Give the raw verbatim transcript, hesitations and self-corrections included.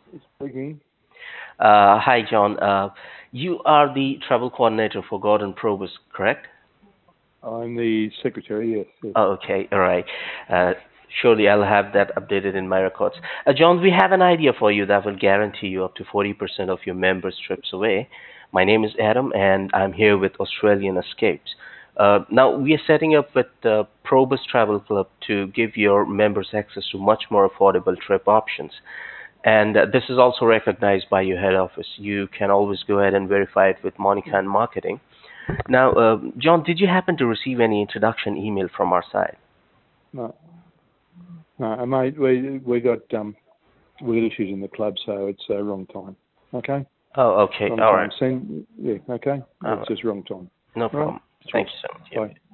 Speaking. Uh, hi, John. Uh, you are the travel coordinator for Gordon Probus, correct? I'm the secretary. Yes, yes. Oh, okay, all right. Uh, surely I'll have that updated in my records. Uh, John, we have an idea for you that will guarantee you up to forty percent of your members' trips away. My name is Adam, and I'm here with Australian Escapes. Uh, now, we are setting up with the Probus Travel Club to give your members access to much more affordable trip options. And uh, this is also recognized by your head office. You can always go ahead and verify it with Monica and Marketing. Now, uh, John, did you happen to receive any introduction email from our side? No, no, uh, mate. We we got um we got issues in the club, so it's uh, wrong time. Okay, Oh, okay. wrong All time. right. Send. Yeah. Okay. All It's right. just wrong time. No All right. problem. Thank Cheers. you so much. Yeah. Bye.